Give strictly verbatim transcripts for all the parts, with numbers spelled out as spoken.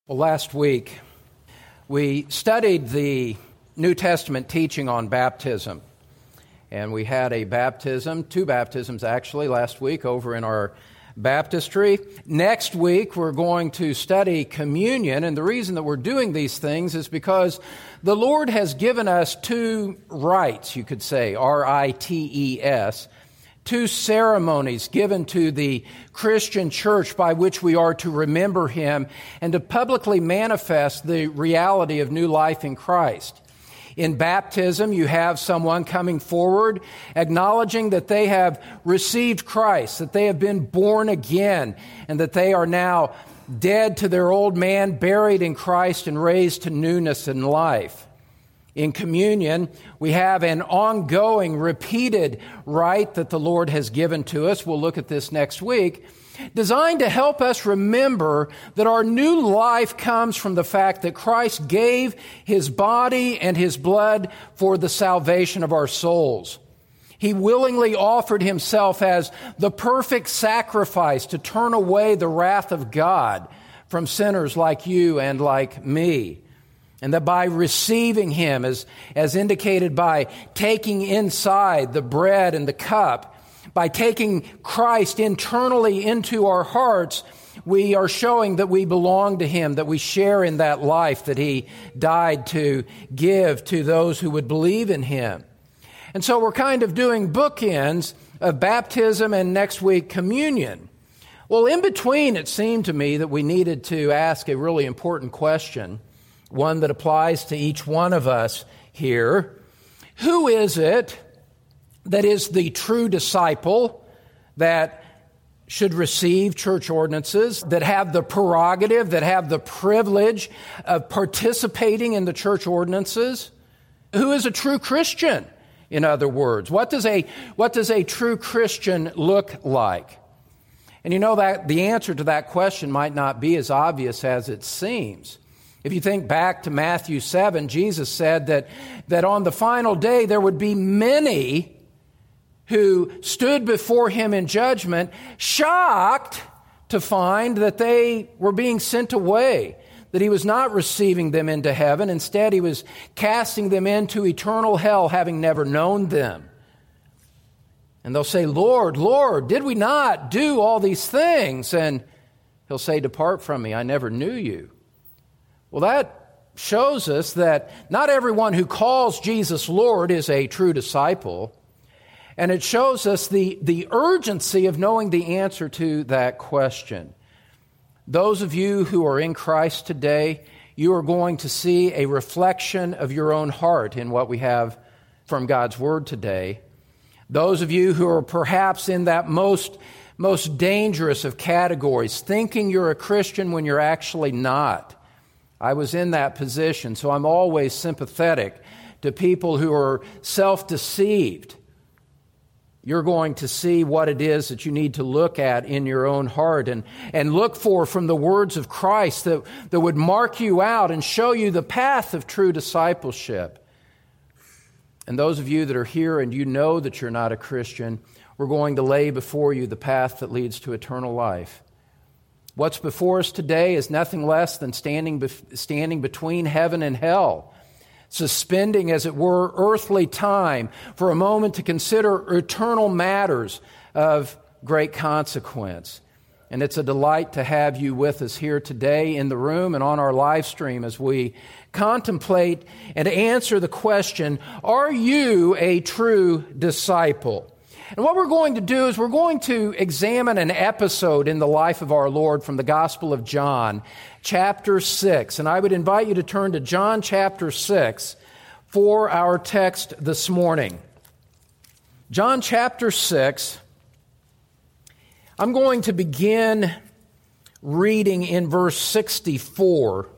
Well, last week we studied the New Testament teaching on baptism, and we had a baptism, two baptisms actually, last week over in our baptistry. Next week we're going to study communion, and the reason that we're doing these things is because the Lord has given us two rites, you could say, R I T E S, two ceremonies given to the Christian church by which we are to remember Him and to publicly manifest the reality of new life in Christ. In baptism, you have someone coming forward acknowledging that they have received Christ, that they have been born again, and that they are now dead to their old man, buried in Christ, and raised to newness in life. In communion, we have an ongoing, repeated rite that the Lord has given to us. We'll look at this next week, designed to help us remember that our new life comes from the fact that Christ gave His body and His blood for the salvation of our souls. He willingly offered Himself as the perfect sacrifice to turn away the wrath of God from sinners like you and like me. And that by receiving Him, as, as indicated by taking inside the bread and the cup, by taking Christ internally into our hearts, we are showing that we belong to Him, that we share in that life that He died to give to those who would believe in Him. And so we're kind of doing bookends of baptism and next week communion. Well, in between, it seemed to me that we needed to ask a really important question, one that applies to each one of us here. Who is it that is the true disciple that should receive church ordinances, that have the prerogative, that have the privilege of participating in the church ordinances? Who is a true Christian, in other words? What does a, what does a true Christian look like? And you know that the answer to that question might not be as obvious as it seems. If you think back to Matthew seven, Jesus said that, that on the final day there would be many who stood before Him in judgment, shocked to find that they were being sent away, that He was not receiving them into heaven. Instead, He was casting them into eternal hell, having never known them. And they'll say, Lord, Lord, did we not do all these things? And He'll say, depart from me, I never knew you. Well, that shows us that not everyone who calls Jesus Lord is a true disciple. And it shows us the, the urgency of knowing the answer to that question. Those of you who are in Christ today, you are going to see a reflection of your own heart in what we have from God's Word today. Those of you who are perhaps in that most, most dangerous of categories, thinking you're a Christian when you're actually not. I was in that position, so I'm always sympathetic to people who are self-deceived. You're going to see what it is that you need to look at in your own heart and, and look for from the words of Christ that, that would mark you out and show you the path of true discipleship. And those of you that are here and you know that you're not a Christian, we're going to lay before you the path that leads to eternal life. What's before us today is nothing less than standing bef- standing between heaven and hell, suspending, as it were, earthly time for a moment to consider eternal matters of great consequence. And it's a delight to have you with us here today in the room and on our live stream as we contemplate and answer the question, are you a true disciple? And what we're going to do is we're going to examine an episode in the life of our Lord from the Gospel of John, chapter six. And I would invite you to turn to John chapter six for our text this morning. John chapter six, I'm going to begin reading in verse sixty-four.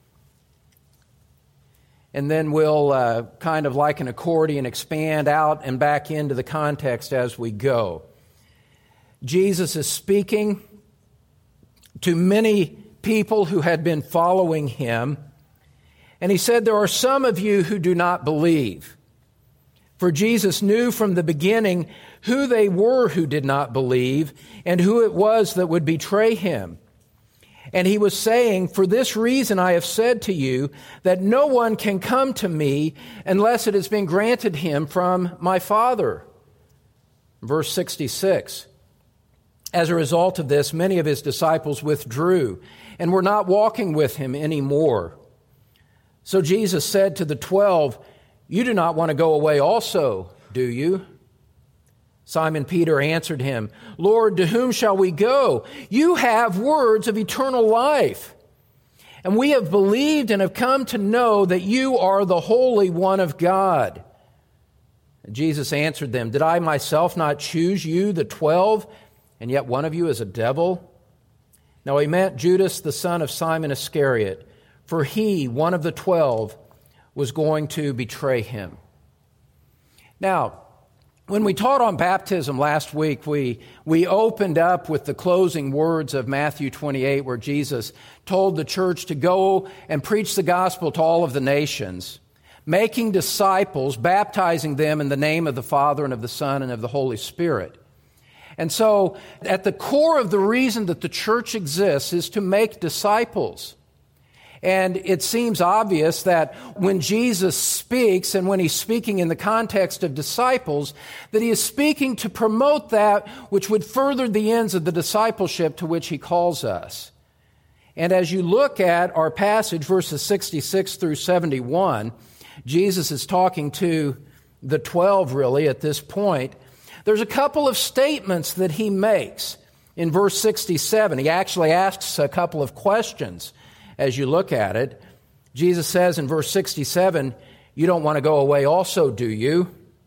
And then we'll uh, kind of like an accordion expand out and back into the context as we go. Jesus is speaking to many people who had been following Him. And He said, there are some of you who do not believe. For Jesus knew from the beginning who they were who did not believe and who it was that would betray Him. And he was saying, "For this reason I have said to you that no one can come to me unless it has been granted him from my Father." Verse sixty-six. As a result of this, many of his disciples withdrew and were not walking with him anymore. So Jesus said to the twelve, "You do not want to go away also, do you?" Simon Peter answered him, "Lord, to whom shall we go? You have words of eternal life. And we have believed and have come to know that you are the Holy One of God." And Jesus answered them, "Did I myself not choose you, the twelve, and yet one of you is a devil?" Now he meant Judas, the son of Simon Iscariot, for he, one of the twelve, was going to betray him. Now, when we taught on baptism last week, we, we opened up with the closing words of Matthew twenty-eight, where Jesus told the church to go and preach the gospel to all of the nations, making disciples, baptizing them in the name of the Father and of the Son and of the Holy Spirit. And so, at the core of the reason that the church exists is to make disciples. And it seems obvious that when Jesus speaks, and when he's speaking in the context of disciples, that he is speaking to promote that which would further the ends of the discipleship to which he calls us. And as you look at our passage, verses sixty-six through seventy-one, Jesus is talking to the twelve, really, at this point. There's a couple of statements that he makes. In verse sixty-seven, he actually asks a couple of questions. As you look at it, Jesus says in verse sixty-seven, "You don't want to go away also, do you?"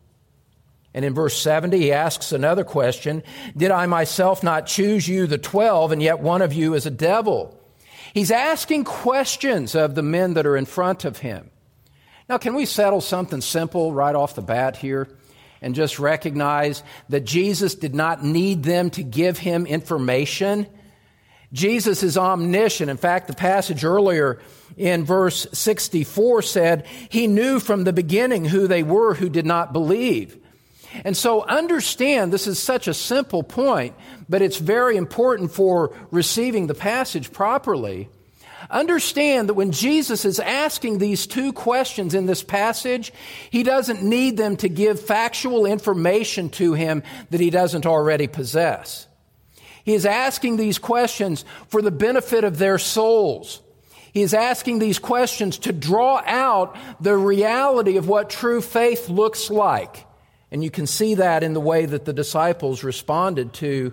And in verse seventy, he asks another question, "Did I myself not choose you, the twelve, and yet one of you is a devil?" He's asking questions of the men that are in front of him. Now, can we settle something simple right off the bat here and just recognize that Jesus did not need them to give him information? Jesus is omniscient. In fact, the passage earlier in verse sixty-four said, he knew from the beginning who they were who did not believe. And so understand, this is such a simple point, but it's very important for receiving the passage properly. Understand that when Jesus is asking these two questions in this passage, he doesn't need them to give factual information to him that he doesn't already possess. He is asking these questions for the benefit of their souls. He is asking these questions to draw out the reality of what true faith looks like. And you can see that in the way that the disciples responded to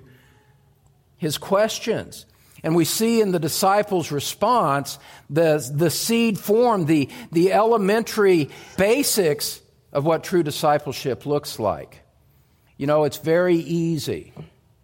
his questions. And we see in the disciples' response the, the seed form, the, the elementary basics of what true discipleship looks like. You know, it's very easy.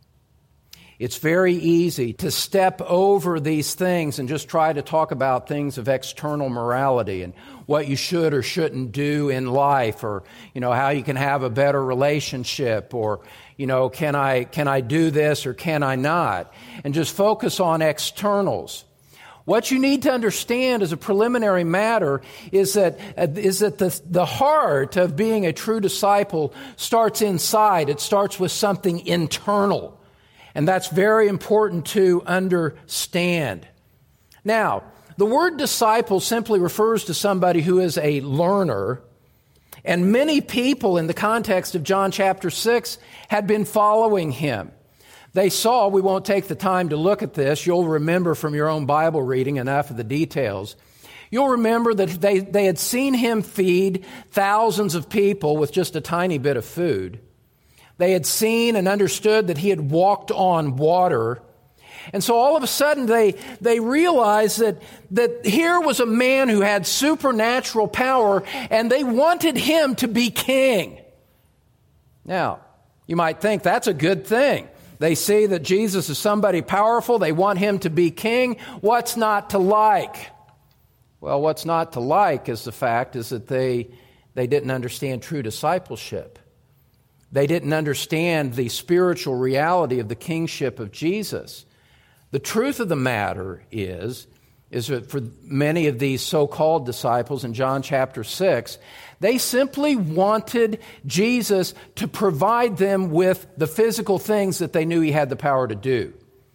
It's very easy to step over these things and just try to talk about things of external morality and what you should or shouldn't do in life, or, you know, how you can have a better relationship, or, you know, can I, can I do this or can I not? And just focus on externals. What you need to understand as a preliminary matter is that, is that the, the heart of being a true disciple starts inside. It starts with something internal. And that's very important to understand. Now, the word disciple simply refers to somebody who is a learner. And many people in the context of John chapter six had been following him. They saw, we won't take the time to look at this, you'll remember from your own Bible reading enough of the details. You'll remember that they, they had seen him feed thousands of people with just a tiny bit of food. They had seen and understood that he had walked on water. And so all of a sudden they, they realized that, that here was a man who had supernatural power, and they wanted him to be king. Now, you might think that's a good thing. They see that Jesus is somebody powerful. They want him to be king. What's not to like? Well, what's not to like is the fact is that they, they didn't understand true discipleship. They didn't understand the spiritual reality of the kingship of Jesus. The truth of the matter is, is that for many of these so-called disciples in John chapter six, they simply wanted Jesus to provide them with the physical things that they knew he had the power to do.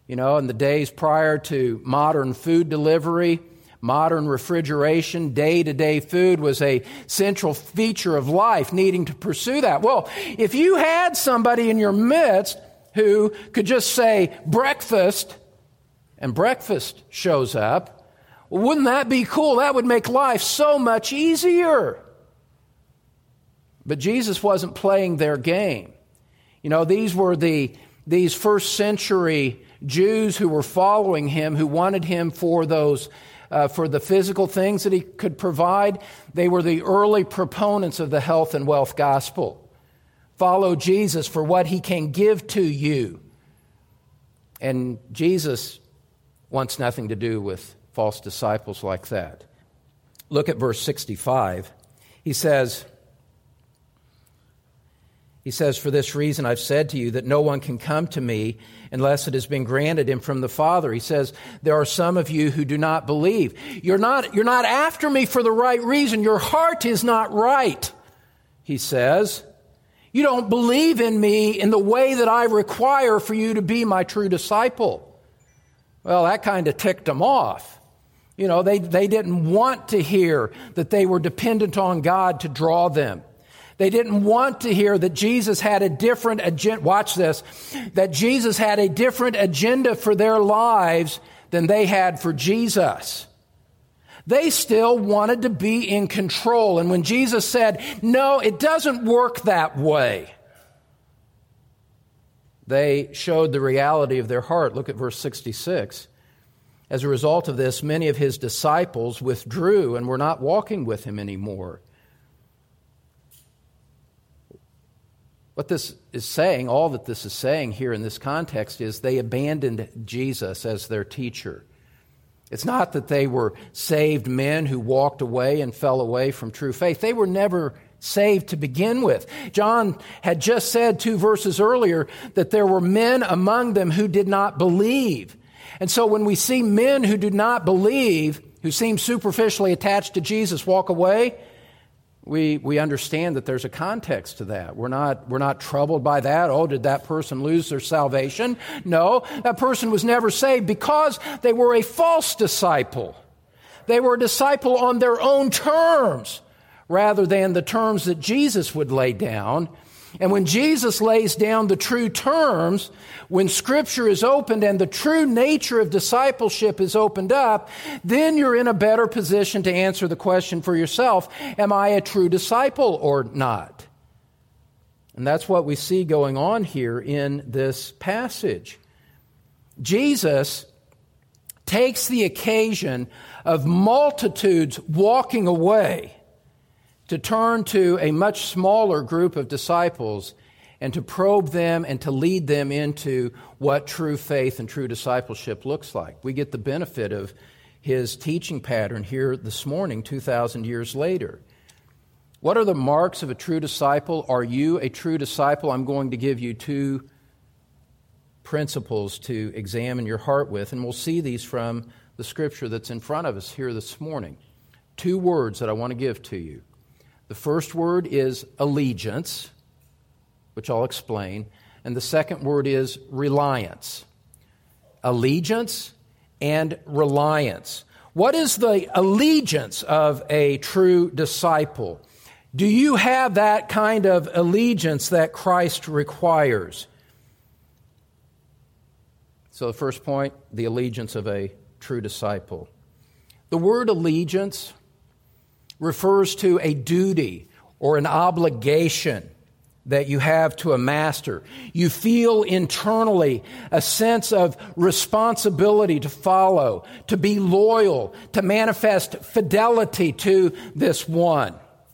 You know, in the days prior to modern food delivery, modern refrigeration, day-to-day food was a central feature of life, needing to pursue that. Well, if you had somebody in your midst who could just say breakfast, and breakfast shows up, well, wouldn't that be cool? That would make life so much easier. But Jesus wasn't playing their game. You know, these were the these first century Jews who were following him, who wanted him for those uh, for the physical things that he could provide. They were the early proponents of the health and wealth gospel. Follow Jesus for what he can give to you. And Jesus wants nothing to do with false disciples like that. Look at verse sixty-five. He says, He says, "For this reason I've said to you that no one can come to me unless it has been granted him from the Father." He says, there are some of you who do not believe. You're not, you're not after me for the right reason. Your heart is not right, he says. You don't believe in me in the way that I require for you to be my true disciple. Well, that kind of ticked them off. You know, they, they didn't want to hear that they were dependent on God to draw them. They didn't want to hear that Jesus had a different agenda. Watch this. That Jesus had a different agenda for their lives than they had for Jesus. They still wanted to be in control. And when Jesus said, no, it doesn't work that way, they showed the reality of their heart. Look at verse sixty-six. As a result of this, many of his disciples withdrew and were not walking with him anymore. What this is saying, all that this is saying here in this context, is they abandoned Jesus as their teacher. It's not that they were saved men who walked away and fell away from true faith. They were never saved to begin with. John had just said two verses earlier that there were men among them who did not believe. And so when we see men who do not believe, who seem superficially attached to Jesus, walk away, We we understand that there's a context to that. We're not we're not troubled by that. Oh, did that person lose their salvation? No, that person was never saved because they were a false disciple. They were a disciple on their own terms rather than the terms that Jesus would lay down. And when Jesus lays down the true terms, when Scripture is opened and the true nature of discipleship is opened up, then you're in a better position to answer the question for yourself, am I a true disciple or not? And that's what we see going on here in this passage. Jesus takes the occasion of multitudes walking away to turn to a much smaller group of disciples and to probe them and to lead them into what true faith and true discipleship looks like. We get the benefit of his teaching pattern here this morning, two thousand years later. What are the marks of a true disciple? Are you a true disciple? I'm going to give you two principles to examine your heart with, and we'll see these from the Scripture that's in front of us here this morning. Two words that I want to give to you. The first word is allegiance, which I'll explain, and the second word is reliance. Allegiance and reliance. What is the allegiance of a true disciple? Do you have that kind of allegiance that Christ requires? So the first point, the allegiance of a true disciple. The word allegiance refers to a duty or an obligation that you have to a master. You feel internally a sense of responsibility to follow, to be loyal, to manifest fidelity to this one.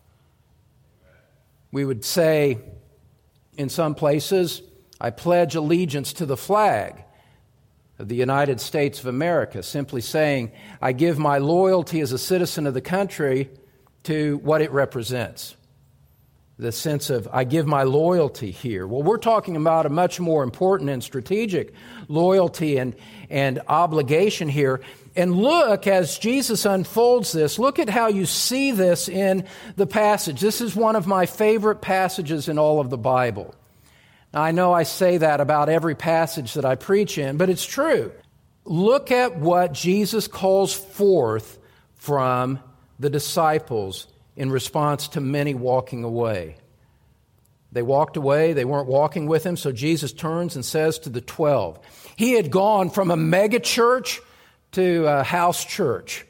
We would say in some places, I pledge allegiance to the flag of the United States of America, simply saying, I give my loyalty as a citizen of the country to what it represents. The sense of, I give my loyalty here. Well, we're talking about a much more important and strategic loyalty and, and obligation here. And look, as Jesus unfolds this, look at how you see this in the passage. This is one of my favorite passages in all of the Bible. I know I say that about every passage that I preach in, but it's true. Look at what Jesus calls forth from the disciples in response to many walking away. They walked away, they weren't walking with him, so Jesus turns and says to the twelve. He had gone from a mega church to a house church,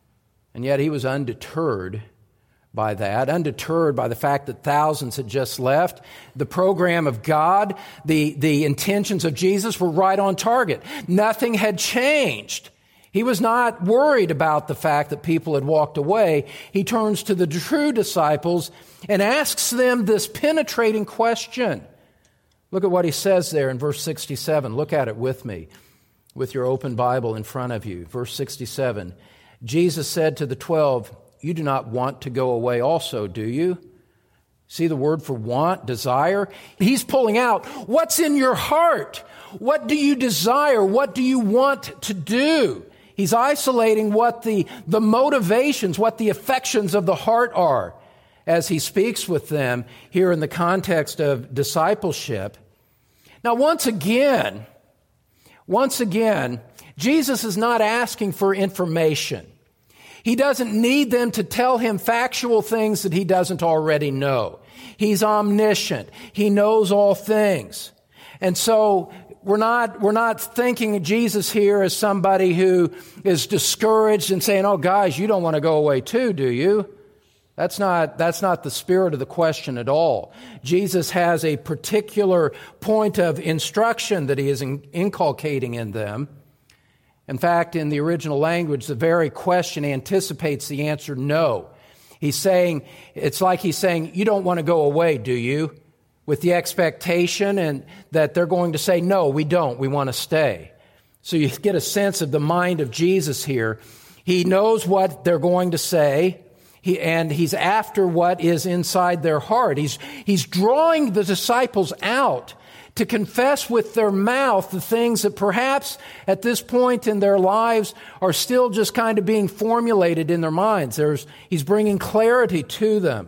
and yet he was undeterred by that, undeterred by the fact that thousands had just left. The program of God, the, the intentions of Jesus were right on target. Nothing had changed. He was not worried about the fact that people had walked away. He turns to the true disciples and asks them this penetrating question. Look at what he says there in verse sixty-seven. Look at it with me, with your open Bible in front of you. Verse sixty-seven. Jesus said to the twelve, "You do not want to go away also, do you?" See the word for want, desire? He's pulling out what's in your heart. What do you desire? What do you want to do? He's isolating what the, the motivations, what the affections of the heart are as he speaks with them here in the context of discipleship. Now, once again, once again, Jesus is not asking for information. He doesn't need them to tell him factual things that he doesn't already know. He's omniscient. He knows all things. And so we're not, we're not thinking of Jesus here as somebody who is discouraged and saying, "Oh, guys, you don't want to go away too, do you?" That's not, that's not the spirit of the question at all. Jesus has a particular point of instruction that he is in, inculcating in them. In fact, in the original language, the very question anticipates the answer no. He's saying, it's like he's saying, "You don't want to go away, do you?" With the expectation and that they're going to say, "No, we don't. We want to stay." So you get a sense of the mind of Jesus here. He knows what they're going to say, he, and he's after what is inside their heart. He's, he's drawing the disciples out to confess with their mouth the things that perhaps at this point in their lives are still just kind of being formulated in their minds. There's, he's bringing clarity to them.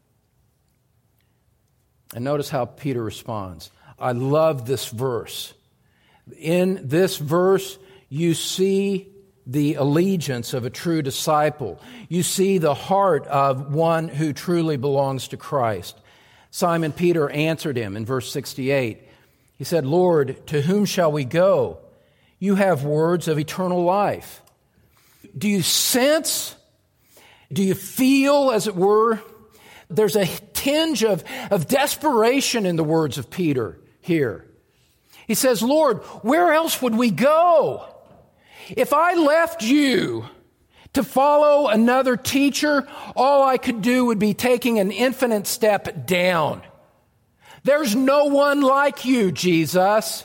And notice how Peter responds. I love this verse. In this verse, you see the allegiance of a true disciple. You see the heart of one who truly belongs to Christ. Simon Peter answered him in verse sixty-eight. He said, "Lord, to whom shall we go? You have words of eternal life." Do you sense, do you feel, as it were, there's a tinge of, of desperation in the words of Peter here. He says, "Lord, where else would we go? If I left you to follow another teacher, all I could do would be taking an infinite step down. There's no one like you, Jesus.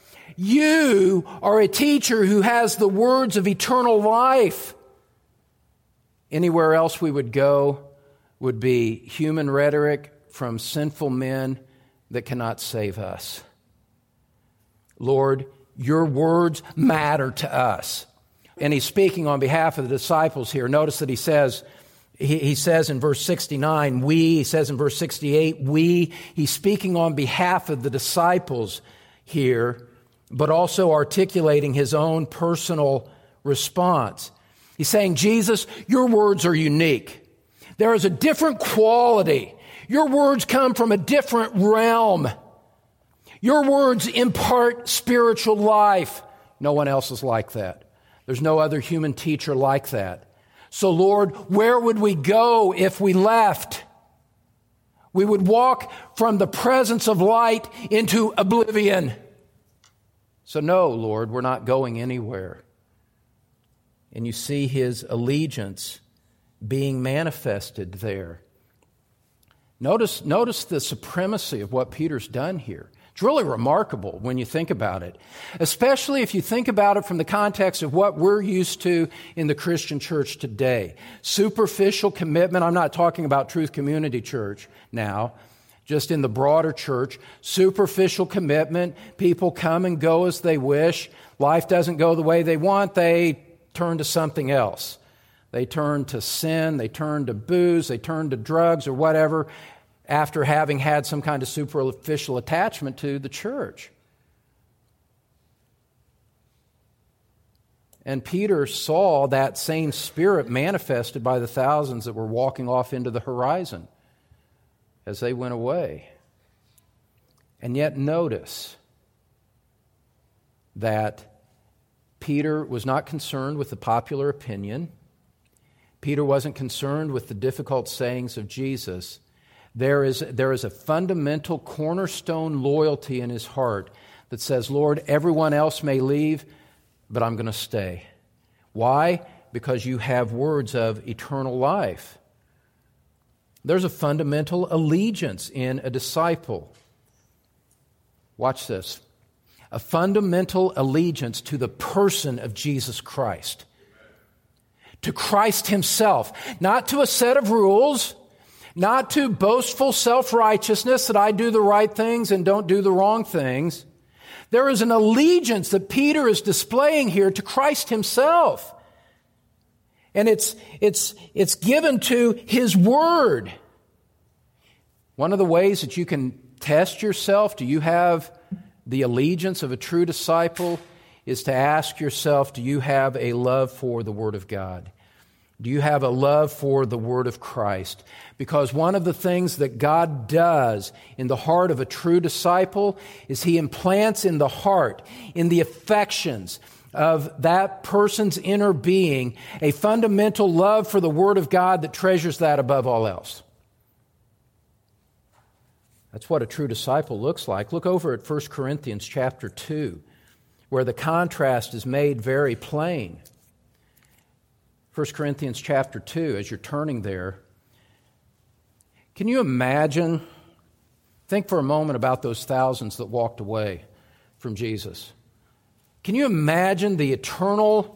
You are a teacher who has the words of eternal life. Anywhere else we would go would be human rhetoric from sinful men that cannot save us. Lord, your words matter to us." And he's speaking on behalf of the disciples here. Notice that he says, he, he says in verse sixty-nine, we, he says in verse sixty-eight, we. He's speaking on behalf of the disciples here, but also articulating his own personal response. He's saying, "Jesus, your words are unique. There is a different quality. Your words come from a different realm. Your words impart spiritual life. No one else is like that. There's no other human teacher like that. So, Lord, where would we go if we left? We would walk from the presence of light into oblivion. So, no, Lord, we're not going anywhere." And you see his allegiance being manifested there. Notice, notice the supremacy of what Peter's done here. It's really remarkable when you think about it, especially if you think about it from the context of what we're used to in the Christian church today. Superficial commitment. I'm not talking about Truth Community Church now, just in the broader church. Superficial commitment. People come and go as they wish. Life doesn't go the way they want. They turn to something else. They turn to sin. They turn to booze. They turn to drugs or whatever. after having had some kind of superficial attachment to the church. And Peter saw that same spirit manifested by the thousands that were walking off into the horizon as they went away. And yet notice that Peter was not concerned with the popular opinion. Peter wasn't concerned with the difficult sayings of Jesus. There is, there is a fundamental cornerstone loyalty in his heart that says, Lord, everyone else may leave, but I'm going to stay. Why? Because you have words of eternal life. There's a fundamental allegiance in a disciple. Watch this. A fundamental allegiance to the person of Jesus Christ. To Christ himself. Not to a set of rules. Not to boastful self-righteousness that I do the right things and don't do the wrong things. There is an allegiance that Peter is displaying here to Christ himself. And it's, it's, it's given to his word. One of the ways that you can test yourself, do you have the allegiance of a true disciple, is to ask yourself, do you have a love for the Word of God? Do you have a love for the Word of Christ? Because one of the things that God does in the heart of a true disciple is He implants in the heart, in the affections of that person's inner being, a fundamental love for the Word of God that treasures that above all else. That's what a true disciple looks like. Look over at First Corinthians chapter two, where the contrast is made very plain. First Corinthians chapter two, as you're turning there, can you imagine, think for a moment about those thousands that walked away from Jesus. Can you imagine the eternal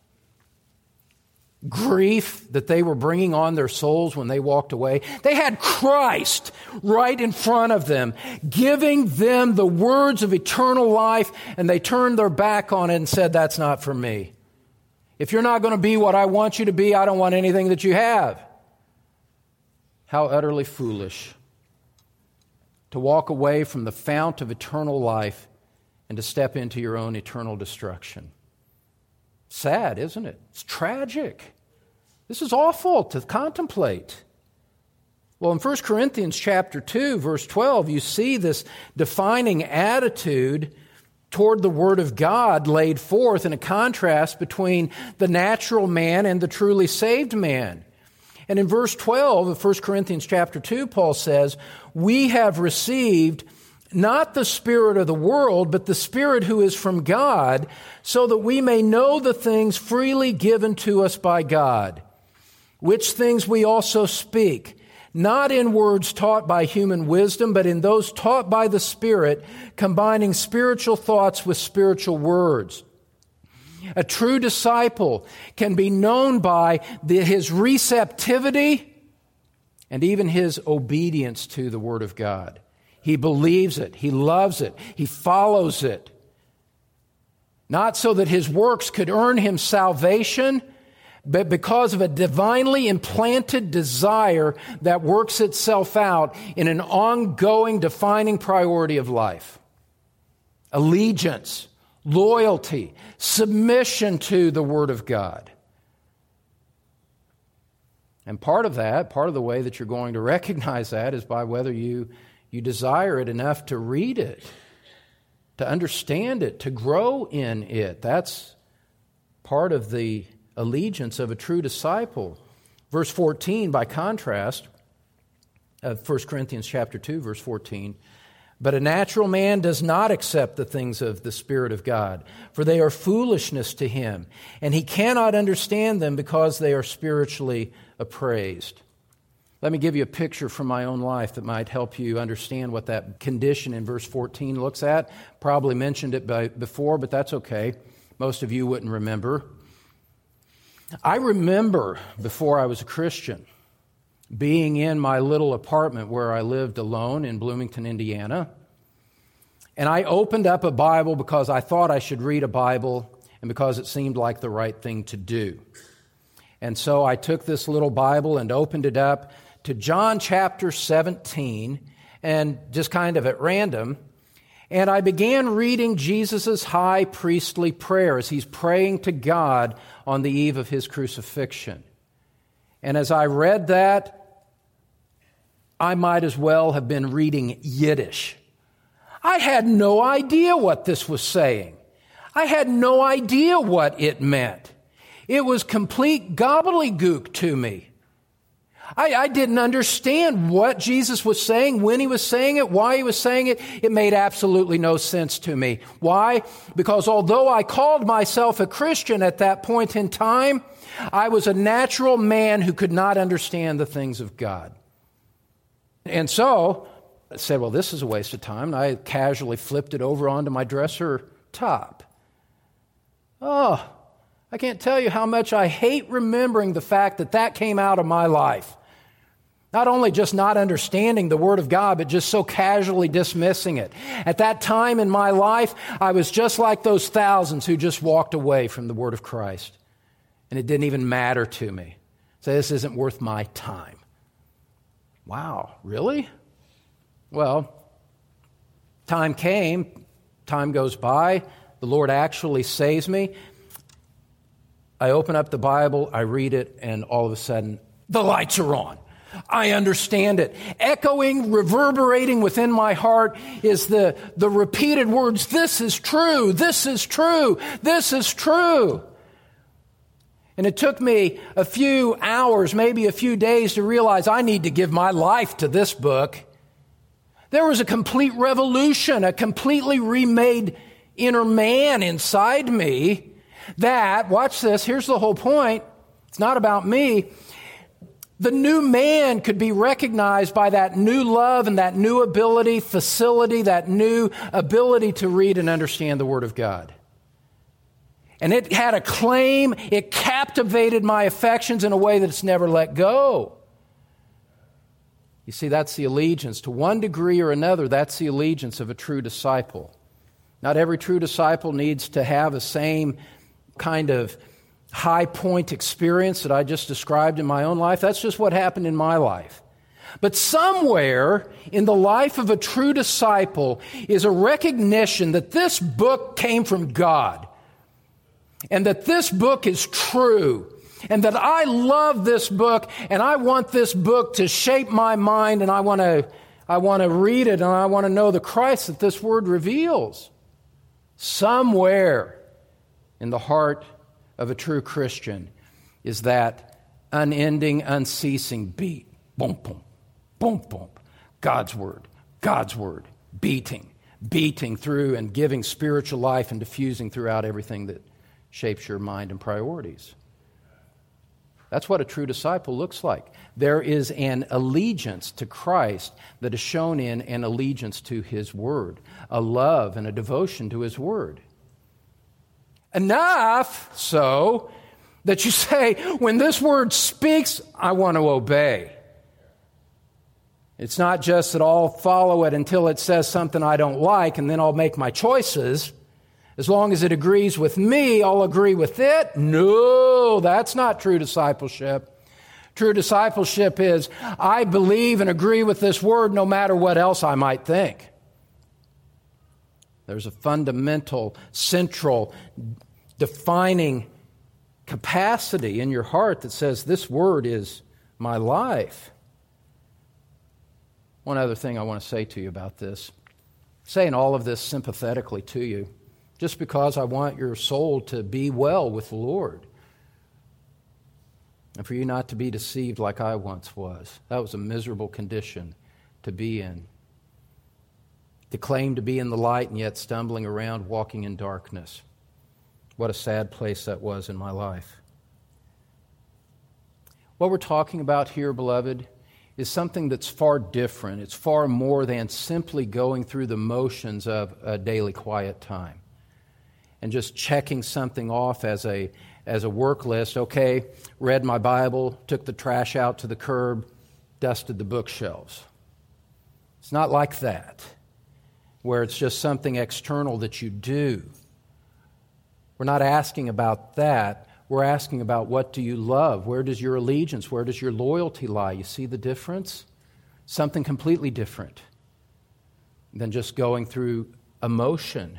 grief that they were bringing on their souls when they walked away? They had Christ right in front of them, giving them the words of eternal life, and they turned their back on it and said, that's not for me. If you're not going to be what I want you to be, I don't want anything that you have. How utterly foolish to walk away from the fount of eternal life and to step into your own eternal destruction. Sad, isn't it? It's tragic. This is awful to contemplate. Well, in First Corinthians chapter two, verse twelve, you see this defining attitude toward the Word of God laid forth in a contrast between the natural man and the truly saved man. And in verse twelve of First Corinthians chapter two, Paul says, we have received not the spirit of the world, but the Spirit who is from God, so that we may know the things freely given to us by God, which things we also speak, not in words taught by human wisdom, but in those taught by the Spirit, combining spiritual thoughts with spiritual words. A true disciple can be known by the, his receptivity and even his obedience to the Word of God. He believes it. He loves it. He follows it. Not so that his works could earn him salvation, but because of a divinely implanted desire that works itself out in an ongoing defining priority of life. Allegiance, loyalty, submission to the Word of God. And part of that, part of the way that you're going to recognize that is by whether you You desire it enough to read it, to understand it, to grow in it. That's part of the allegiance of a true disciple. Verse fourteen, by contrast, of First Corinthians chapter two, verse fourteen, but a natural man does not accept the things of the Spirit of God, for they are foolishness to him, and he cannot understand them because they are spiritually appraised. Let me give you a picture from my own life that might help you understand what that condition in verse fourteen looks at. Probably mentioned it by, before, but that's okay. Most of you wouldn't remember. I remember, before I was a Christian, being in my little apartment where I lived alone in Bloomington, Indiana. And I opened up a Bible because I thought I should read a Bible and because it seemed like the right thing to do. And so I took this little Bible and opened it up to John chapter seventeen, and just kind of at random, and I began reading Jesus' high priestly prayer as he's praying to God on the eve of his crucifixion. And as I read that, I might as well have been reading Yiddish. I had no idea what this was saying. I had no idea what it meant. It was complete gobbledygook to me. I, I didn't understand what Jesus was saying, when he was saying it, why he was saying it. It made absolutely no sense to me. Why? Because although I called myself a Christian at that point in time, I was a natural man who could not understand the things of God. And so I said, well, this is a waste of time. And I casually flipped it over onto my dresser top. Oh, I can't tell you how much I hate remembering the fact that that came out of my life. Not only just not understanding the Word of God, but just so casually dismissing it. At that time in my life, I was just like those thousands who just walked away from the Word of Christ. And it didn't even matter to me. So this isn't worth my time. Wow, really? Well, time came, time goes by, the Lord actually saves me. I open up the Bible, I read it, and all of a sudden, the lights are on. I understand it. Echoing, reverberating within my heart is the, the repeated words, this is true, this is true, this is true. And it took me a few hours, maybe a few days to realize I need to give my life to this book. There was a complete revolution, a completely remade inner man inside me that, watch this, here's the whole point. It's not about me. The new man could be recognized by that new love and that new ability, facility, that new ability to read and understand the Word of God. And it had a claim, it captivated my affections in a way that it's never let go. You see, that's the allegiance. To one degree or another, that's the allegiance of a true disciple. Not every true disciple needs to have the same kind of high point experience that I just described in my own life. That's just what happened in my life. But somewhere in the life of a true disciple is a recognition that this book came from God and that this book is true and that I love this book and I want this book to shape my mind and I want to I want to read it and I want to know the Christ that this word reveals. Somewhere in the heart of a true Christian is that unending, unceasing beat. Boom, boom, boom, boom. God's Word, God's Word, beating, beating through and giving spiritual life and diffusing throughout everything that shapes your mind and priorities. That's what a true disciple looks like. There is an allegiance to Christ that is shown in an allegiance to His Word, a love and a devotion to His Word. Enough so that you say, when this Word speaks, I want to obey. It's not just that I'll follow it until it says something I don't like and then I'll make my choices. As long as it agrees with me, I'll agree with it. No, that's not true discipleship. True discipleship is, I believe and agree with this Word no matter what else I might think. There's a fundamental, central, defining capacity in your heart that says, this Word is my life. One other thing I want to say to you about this, saying all of this sympathetically to you, just because I want your soul to be well with the Lord. And for you not to be deceived like I once was. That was a miserable condition to be in. To claim to be in the light and yet stumbling around, walking in darkness. What a sad place that was in my life. What we're talking about here, beloved, is something that's far different. It's far more than simply going through the motions of a daily quiet time and just checking something off as a as a work list. Okay, read my Bible, took the trash out to the curb, dusted the bookshelves. It's not like that, where it's just something external that you do. We're not asking about that. we're asking about what do you love? Where does your allegiance, where does your loyalty lie? You see the difference? Something completely different than just going through emotion.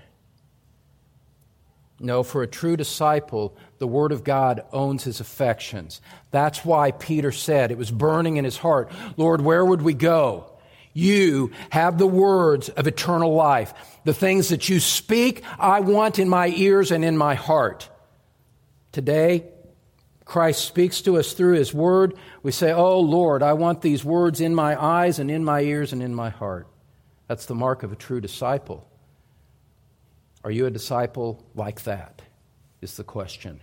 No, for a true disciple, the Word of God owns his affections. That's why Peter said, it was burning in his heart, Lord, where would we go? You have the words of eternal life. The things that you speak, I want in my ears and in my heart. Today, Christ speaks to us through His Word. We say, oh, Lord, I want these words in my eyes and in my ears and in my heart. That's the mark of a true disciple. Are you a disciple like that, is the question.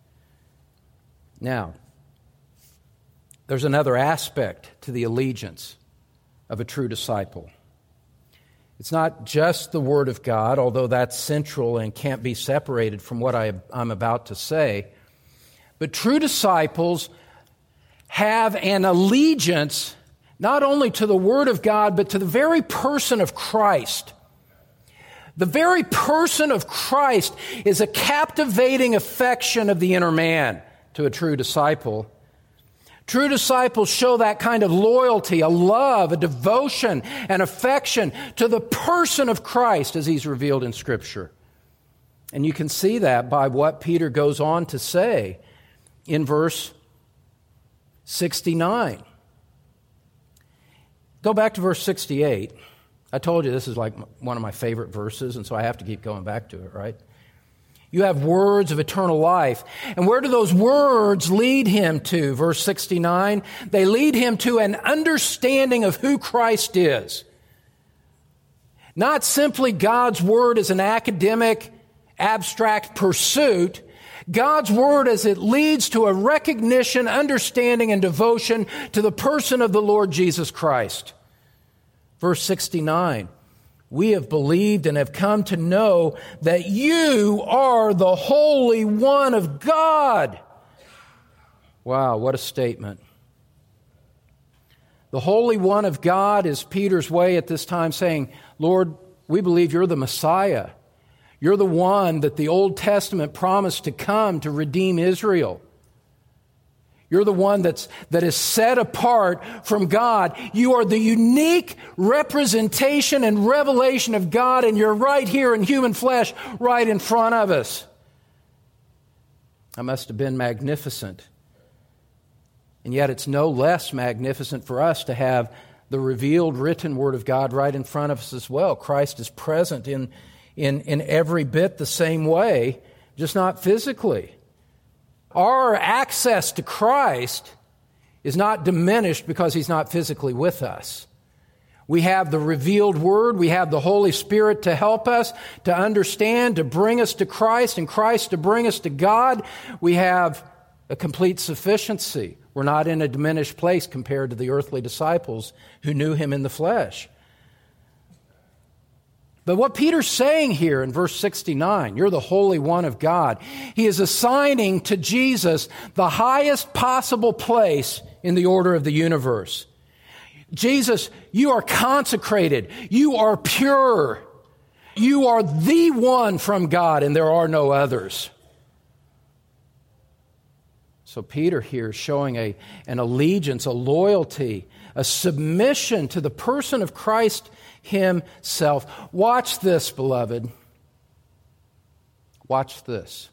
Now, there's another aspect to the allegiance of a true disciple. It's not just the Word of God, although that's central and can't be separated from what I, I'm about to say. But true disciples have an allegiance not only to the Word of God, but to the very person of Christ. The very person of Christ is a captivating affection of the inner man to a true disciple. True disciples show that kind of loyalty, a love, a devotion, an affection to the person of Christ as He's revealed in Scripture. And you can see that by what Peter goes on to say in verse sixty-nine. Go back to verse sixty-eight. I told you this is like one of my favorite verses, and so I have to keep going back to it, right? You have words of eternal life. And where do those words lead him to? Verse sixty-nine, they lead him to an understanding of who Christ is. Not simply God's Word as an academic, abstract pursuit. God's Word as it leads to a recognition, understanding, and devotion to the person of the Lord Jesus Christ. Verse sixty-nine, we have believed and have come to know that you are the Holy One of God. Wow, what a statement. The Holy One of God is Peter's way at this time saying, Lord, we believe you're the Messiah. You're the one that the Old Testament promised to come to redeem Israel. You're the one that's, that is set apart from God. You are the unique representation and revelation of God, and you're right here in human flesh, right in front of us. That must have been magnificent. And yet it's no less magnificent for us to have the revealed written Word of God right in front of us as well. Christ is present in, in, in every bit the same way, just not physically. Our access to Christ is not diminished because He's not physically with us. We have the revealed Word. We have the Holy Spirit to help us, to understand, to bring us to Christ, and Christ to bring us to God. We have a complete sufficiency. We're not in a diminished place compared to the earthly disciples who knew Him in the flesh. But what Peter's saying here in verse sixty-nine, you're the Holy One of God. He is assigning to Jesus the highest possible place in the order of the universe. Jesus, you are consecrated. You are pure. You are the one from God, and there are no others. So Peter here is showing a, an allegiance, a loyalty, a submission to the person of Christ Himself. Watch this, beloved. Watch this.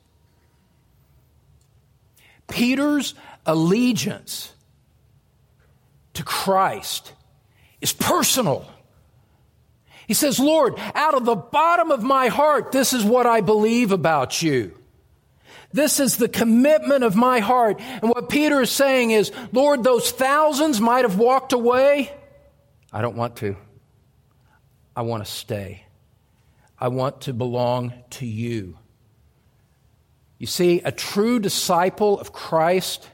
Peter's allegiance to Christ is personal. He says, Lord, out of the bottom of my heart, this is what I believe about you. This is the commitment of my heart. And what Peter is saying is, Lord, those thousands might have walked away. I don't want to. I want to stay. I want to belong to you. You see, a true disciple of Christ,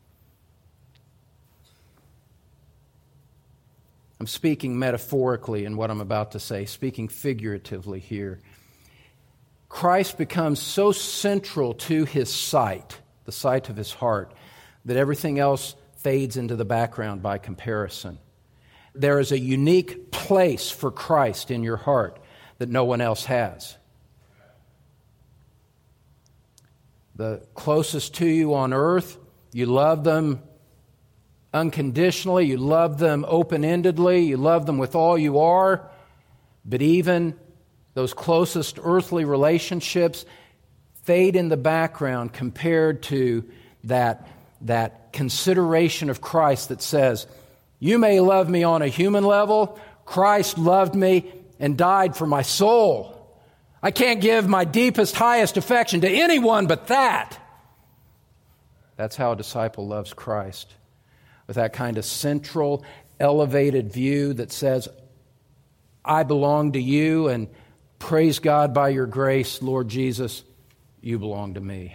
I'm speaking metaphorically in what I'm about to say, speaking figuratively here. Christ becomes so central to his sight, the sight of his heart, that everything else fades into the background by comparison. There is a unique place for Christ in your heart that no one else has. the closest to you on earth. You love them unconditionally. You love them open-endedly. You love them with all you are. But even those closest earthly relationships fade in the background compared to that, that consideration of Christ that says, you may love me on a human level. Christ loved me and died for my soul. I can't give my deepest, highest affection to anyone but that. That's how a disciple loves Christ. With that kind of central, elevated view that says, I belong to you, and praise God by your grace, Lord Jesus, you belong to me.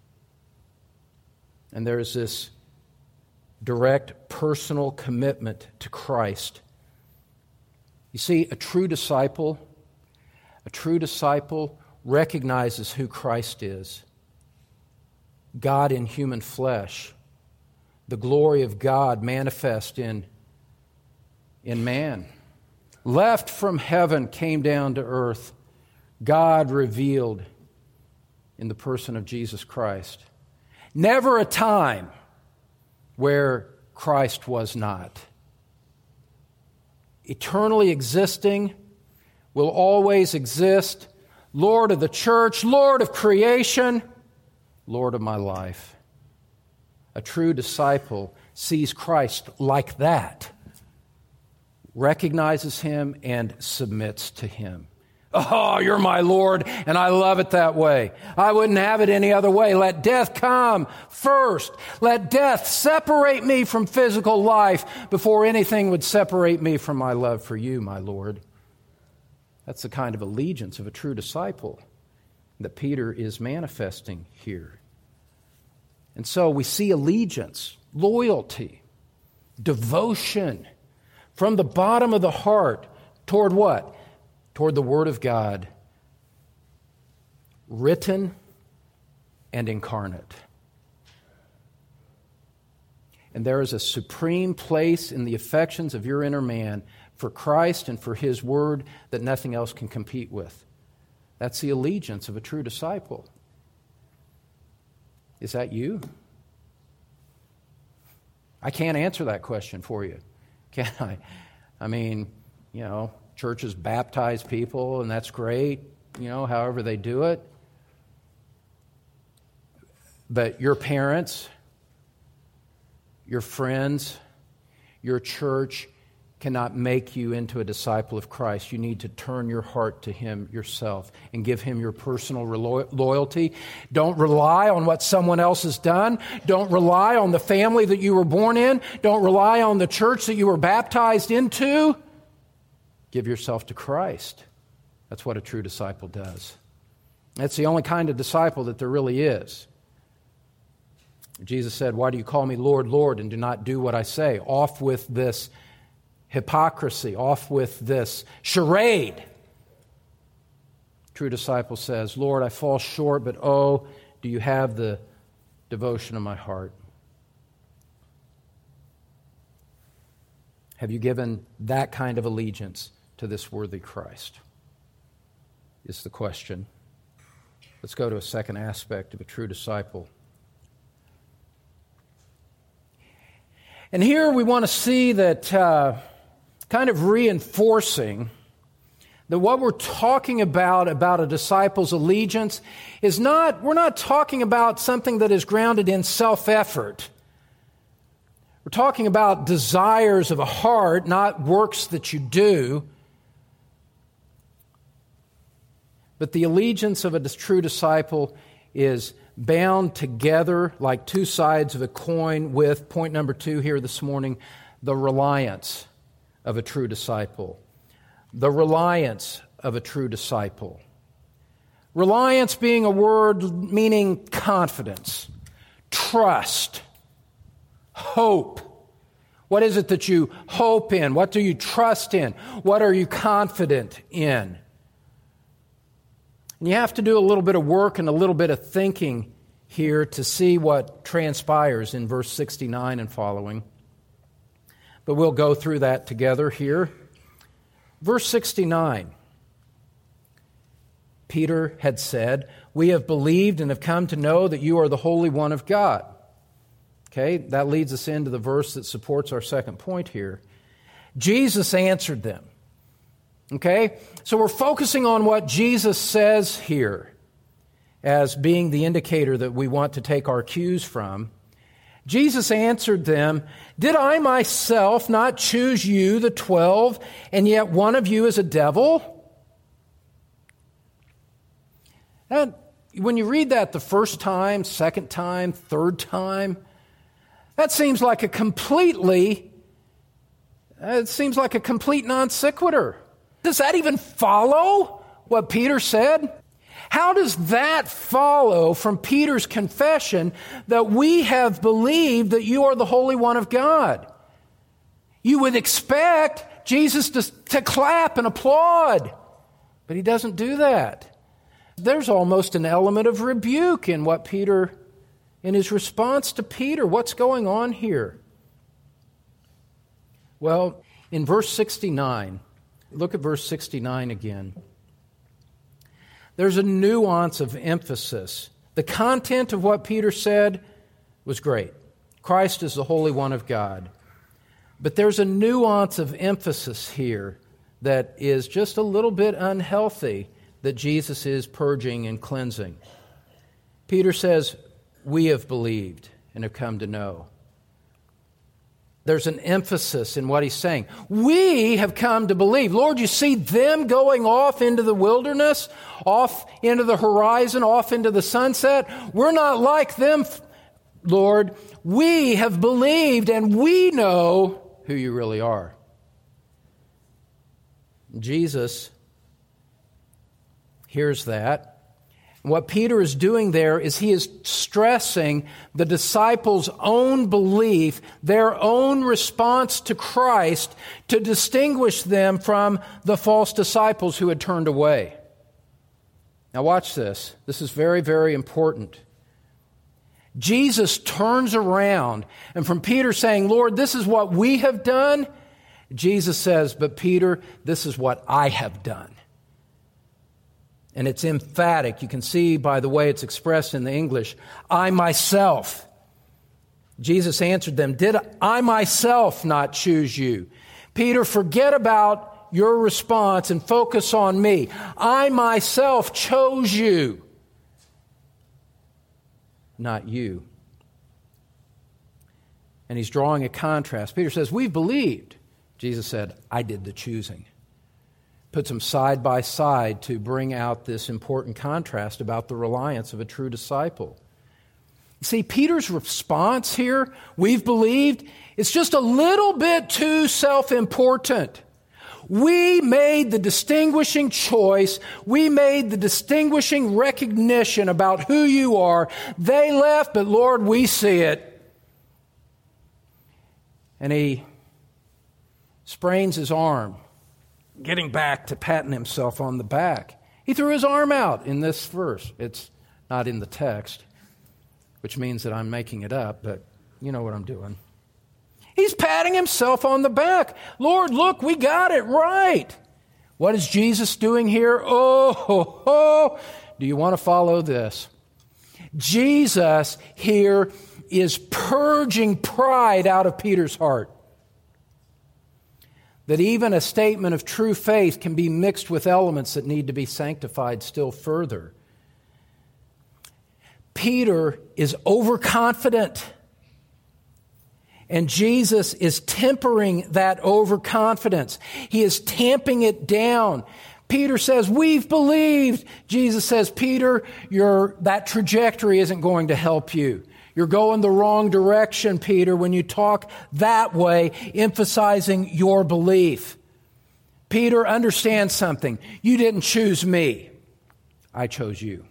And there's this direct personal commitment to Christ. You see, a true disciple, a true disciple recognizes who Christ is. God in human flesh. The glory of God manifest in, in man. Left from heaven, came down to earth. God revealed in the person of Jesus Christ. Never a time where Christ was not. Eternally existing, will always exist, Lord of the church, Lord of creation, Lord of my life. A true disciple sees Christ like that, recognizes Him and submits to Him. Oh, you're my Lord, and I love it that way. I wouldn't have it any other way. Let death come first. Let death separate me from physical life before anything would separate me from my love for you, my Lord. That's the kind of allegiance of a true disciple that Peter is manifesting here. And so we see allegiance, loyalty, devotion from the bottom of the heart toward what? Toward the Word of God, written and incarnate. And there is a supreme place in the affections of your inner man for Christ and for His Word that nothing else can compete with. That's the allegiance of a true disciple. Is that you? I can't answer that question for you, can I? I mean, you know, churches baptize people, and that's great, you know, however they do it. But your parents, your friends, your church cannot make you into a disciple of Christ. You need to turn your heart to Him yourself and give Him your personal loyalty. Don't rely on what someone else has done. Don't rely on the family that you were born in. Don't rely on the church that you were baptized into. Give yourself to Christ. That's what a true disciple does. That's the only kind of disciple that there really is. Jesus said, "Why do you call me Lord, Lord, and do not do what I say?" Off with this hypocrisy, off with this charade. True disciple says, "Lord, I fall short, but oh, do you have the devotion of my heart?" Have you given that kind of allegiance to this worthy Christ? Is the question. Let's go to a second aspect of a true disciple. And here we want to see that uh, kind of reinforcing that what we're talking about, about a disciple's allegiance, is not, we're not talking about something that is grounded in self-effort. We're talking about desires of a heart, not works that you do. But the allegiance of a true disciple is bound together like two sides of a coin with, point number two here this morning, the reliance of a true disciple. The reliance of a true disciple. Reliance being a word meaning confidence, trust, hope. What is it that you hope in? What do you trust in? What are you confident in? And you have to do a little bit of work and a little bit of thinking here to see what transpires in verse sixty-nine and following. But we'll go through that together here. Verse sixty-nine. Peter had said, "We have believed and have come to know that you are the Holy One of God." Okay, that leads us into the verse that supports our second point here. Jesus answered them. Okay, so we're focusing on what Jesus says here as being the indicator that we want to take our cues from. Jesus answered them, "Did I myself not choose you, the twelve, and yet one of you is a devil?" And when you read that the first time, second time, third time, that seems like a completely, it seems like a complete non sequitur. Does that even follow what Peter said? How does that follow from Peter's confession that we have believed that you are the Holy One of God? You would expect Jesus to, to clap and applaud, but he doesn't do that. There's almost an element of rebuke in what Peter, in his response to Peter. What's going on here? Well, in verse sixty-nine, look at verse sixty-nine again. There's a nuance of emphasis. The content of what Peter said was great. Christ is the Holy One of God. But there's a nuance of emphasis here that is just a little bit unhealthy that Jesus is purging and cleansing. Peter says, "We have believed and have come to know." There's an emphasis in what he's saying. We have come to believe. Lord, you see them going off into the wilderness, off into the horizon, off into the sunset. We're not like them, Lord. We have believed and we know who you really are. Jesus hears that. What Peter is doing there is he is stressing the disciples' own belief, their own response to Christ, to distinguish them from the false disciples who had turned away. Now watch this. This is very, very important. Jesus turns around, and from Peter saying, "Lord, this is what we have done," Jesus says, "But Peter, this is what I have done." And it's emphatic. You can see by the way it's expressed in the English. "I myself." Jesus answered them, "Did I myself not choose you?" Peter, forget about your response and focus on me. I myself chose you, not you. And he's drawing a contrast. Peter says, "We've believed." Jesus said, "I did the choosing." Puts them side by side to bring out this important contrast about the reliance of a true disciple. You see, Peter's response here, "We've believed," it's just a little bit too self-important. We made the distinguishing choice. We made the distinguishing recognition about who you are. They left, but Lord, we see it. And he sprains his arm, getting back to patting himself on the back. He threw his arm out in this verse. It's not in the text, which means that I'm making it up, but you know what I'm doing. He's patting himself on the back. "Lord, look, we got it right." What is Jesus doing here? Oh, ho, ho. Do you want to follow this? Jesus here is purging pride out of Peter's heart. That even a statement of true faith can be mixed with elements that need to be sanctified still further. Peter is overconfident, and Jesus is tempering that overconfidence. He is tamping it down. Peter says, "We've believed." Jesus says, "Peter, your that trajectory isn't going to help you. You're going the wrong direction, Peter, when you talk that way, emphasizing your belief. Peter, understand something. You didn't choose me. I chose you."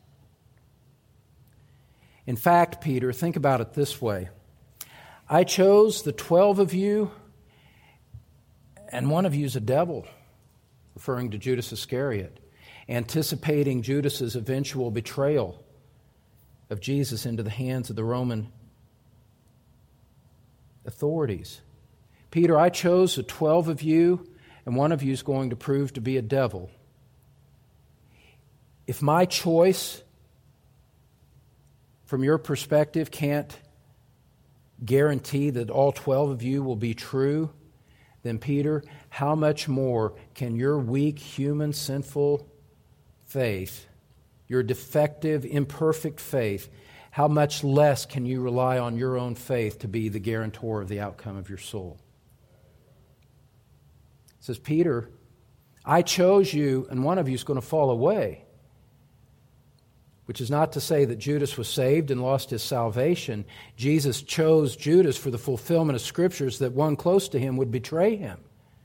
In fact, Peter, think about it this way. I chose the twelve of you, and one of you is a devil, referring to Judas Iscariot, anticipating Judas's eventual betrayal of Jesus into the hands of the Roman authorities. Peter, I chose the twelve of you, and one of you is going to prove to be a devil. if my choice, from your perspective, can't guarantee that all twelve of you will be true, then Peter, how much more can your weak, human, sinful faith, your defective, imperfect faith, how much less can you rely on your own faith to be the guarantor of the outcome of your soul? It says, Peter, I chose you, and one of you is going to fall away. Which is not to say that Judas was saved and lost his salvation. Jesus chose Judas for the fulfillment of Scriptures that one close to him would betray him.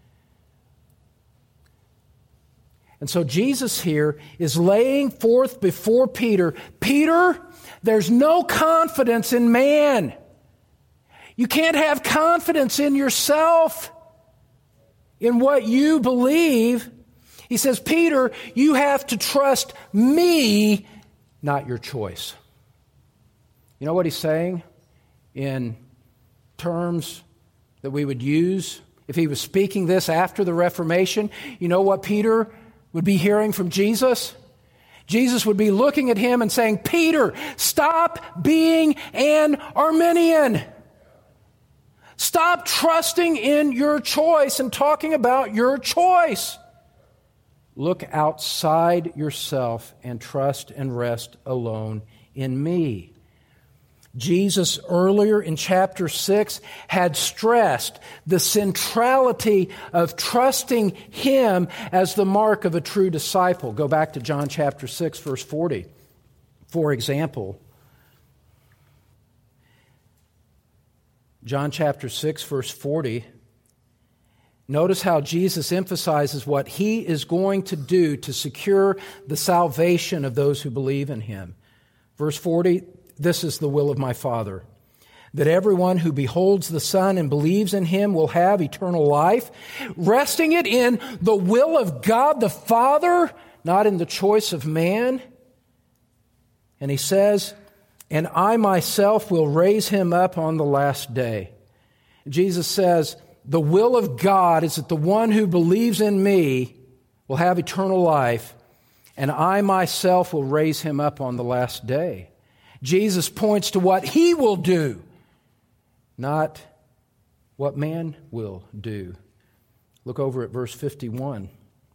And so Jesus here is laying forth before Peter, Peter, there's no confidence in man. You can't have confidence in yourself, in what you believe. He says, Peter, you have to trust me, not your choice. You know what he's saying in terms that we would use if he was speaking this after the Reformation? You know what Peter would be hearing from Jesus? Jesus would be looking at him and saying, Peter, stop being an Arminian. Stop trusting in your choice and talking about your choice. Look outside yourself and trust and rest alone in me. Jesus earlier in chapter six had stressed the centrality of trusting Him as the mark of a true disciple. Go back to John chapter six, verse forty. For example, John chapter six, verse forty. Notice how Jesus emphasizes what He is going to do to secure the salvation of those who believe in Him. Verse forty, this is the will of my Father, that everyone who beholds the Son and believes in Him will have eternal life, resting it in the will of God the Father, not in the choice of man. And He says, and I myself will raise him up on the last day. Jesus says, the will of God is that the one who believes in me will have eternal life, and I myself will raise him up on the last day. Jesus points to what He will do, not what man will do. Look over at verse fifty-one.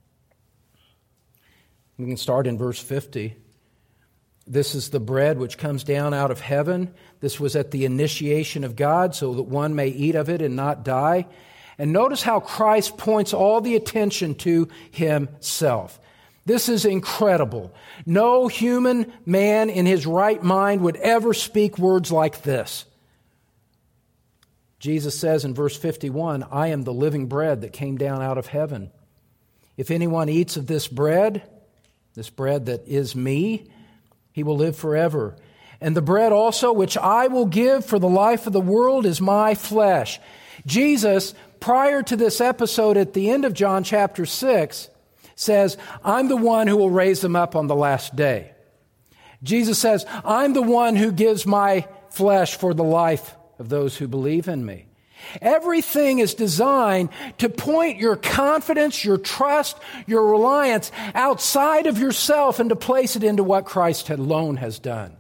We can start in verse fifty. This is the bread which comes down out of heaven. This was at the initiation of God, so that one may eat of it and not die. And notice how Christ points all the attention to Himself. This is incredible. No human man in his right mind would ever speak words like this. Jesus says in verse fifty-one, I am the living bread that came down out of heaven. If anyone eats of this bread, this bread that is me, he will live forever. And the bread also which I will give for the life of the world is my flesh. Jesus, prior to this episode at the end of John chapter six, says, I'm the one who will raise them up on the last day. Jesus says, I'm the one who gives my flesh for the life of those who believe in me. Everything is designed to point your confidence, your trust, your reliance outside of yourself and to place it into what Christ alone has done.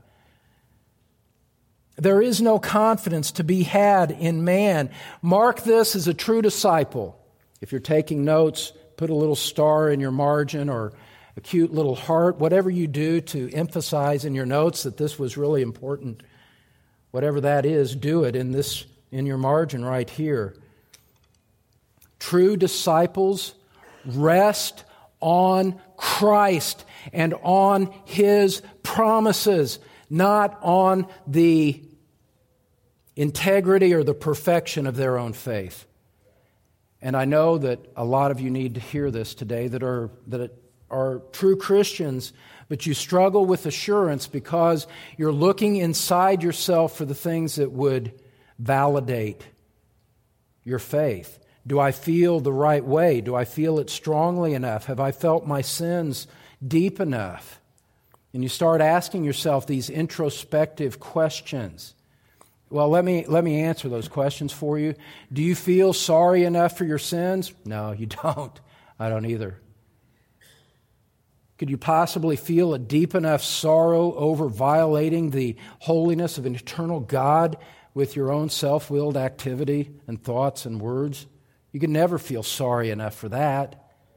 There is no confidence to be had in man. Mark this as a true disciple. If you're taking notes, put a little star in your margin or a cute little heart, whatever you do to emphasize in your notes that this was really important. Whatever that is, do it in this in your margin right here. True disciples rest on Christ and on His promises, not on the integrity or the perfection of their own faith. And I know that a lot of you need to hear this today that are that are true Christians, but you struggle with assurance because you're looking inside yourself for the things that would validate your faith. Do I feel the right way? Do I feel it strongly enough? Have I felt my sins deep enough? And you start asking yourself these introspective questions. Well, let me let me answer those questions for you. Do you feel sorry enough for your sins? No, you don't. I don't either. Could you possibly feel a deep enough sorrow over violating the holiness of an eternal God with your own self-willed activity and thoughts and words? You can never feel sorry enough for that.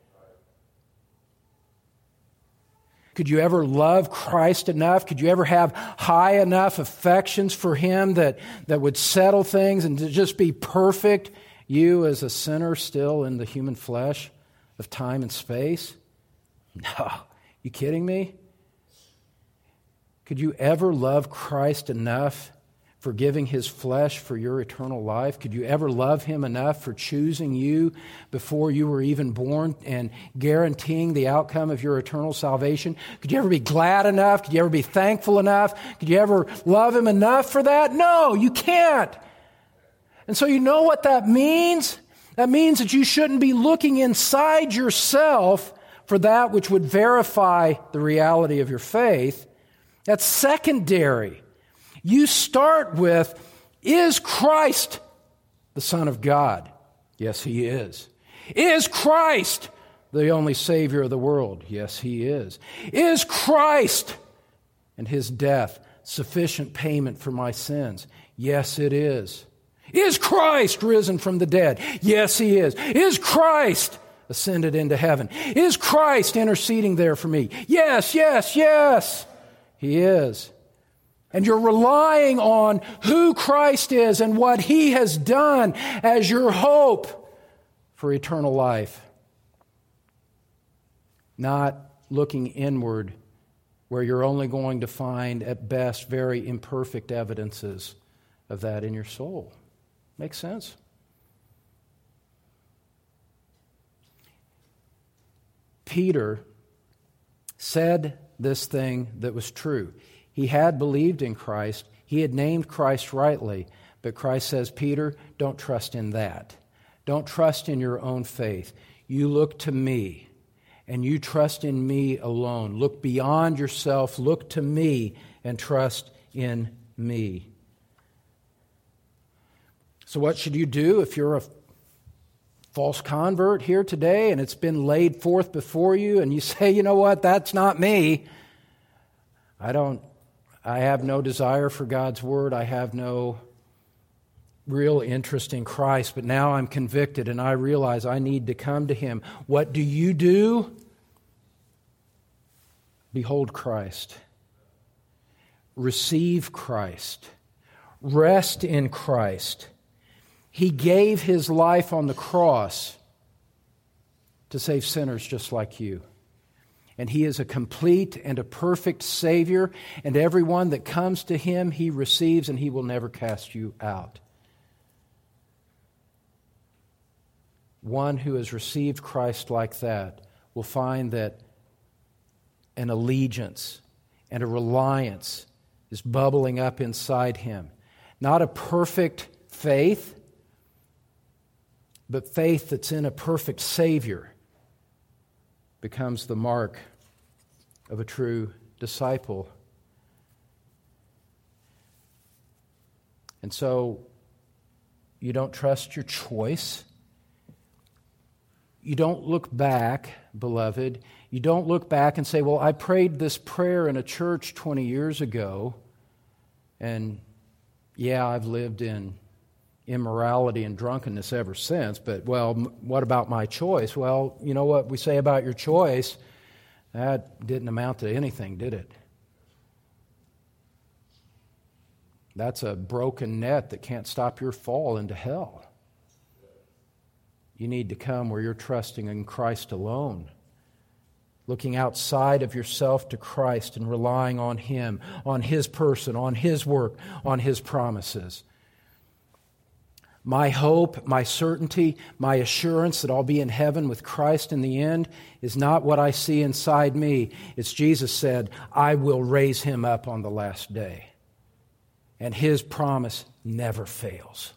Could you ever love Christ enough? Could you ever have high enough affections for Him that, that would settle things and to just be perfect, you as a sinner still in the human flesh of time and space? No. You kidding me? Could you ever love Christ enough for giving His flesh for your eternal life? Could you ever love Him enough for choosing you before you were even born and guaranteeing the outcome of your eternal salvation? Could you ever be glad enough? Could you ever be thankful enough? Could you ever love Him enough for that? No, you can't. And so you know what that means? That means that you shouldn't be looking inside yourself for that which would verify the reality of your faith. That's secondary. You start with, is Christ the Son of God? Yes, He is. Is Christ the only Savior of the world? Yes, He is. Is Christ and His death sufficient payment for my sins? Yes, it is. Is Christ risen from the dead? Yes, He is. Is Christ ascended into heaven? Is Christ interceding there for me? Yes, yes, yes, He is. And you're relying on who Christ is and what He has done as your hope for eternal life. Not looking inward where you're only going to find at best very imperfect evidences of that in your soul. Makes sense? Peter said this thing that was true. He had believed in Christ. He had named Christ rightly. But Christ says, Peter, don't trust in that. Don't trust in your own faith. You look to me, and you trust in me alone. Look beyond yourself. Look to me and trust in me. So what should you do if you're a false convert here today and it's been laid forth before you and you say, you know what, that's not me. I don't, I have no desire for God's Word. I have no real interest in Christ, but now I'm convicted and I realize I need to come to Him. What do you do? Behold Christ. Receive Christ. Rest in Christ. He gave His life on the cross to save sinners just like you. And He is a complete and a perfect Savior, and everyone that comes to Him, He receives, and He will never cast you out. One who has received Christ like that will find that an allegiance and a reliance is bubbling up inside him. Not a perfect faith, but faith that's in a perfect Savior becomes the mark of a true disciple. And so, you don't trust your choice. You don't look back, beloved. You don't look back and say, well, I prayed this prayer in a church twenty years ago, and yeah, I've lived in immorality and drunkenness ever since, but, well, what about my choice? Well, you know what we say about your choice? That didn't amount to anything, did it? That's a broken net that can't stop your fall into hell. You need to come where you're trusting in Christ alone, looking outside of yourself to Christ and relying on Him, on His person, on His work, on His promises. My hope, my certainty, my assurance that I'll be in heaven with Christ in the end is not what I see inside me. It's Jesus said, I will raise Him up on the last day. And His promise never fails.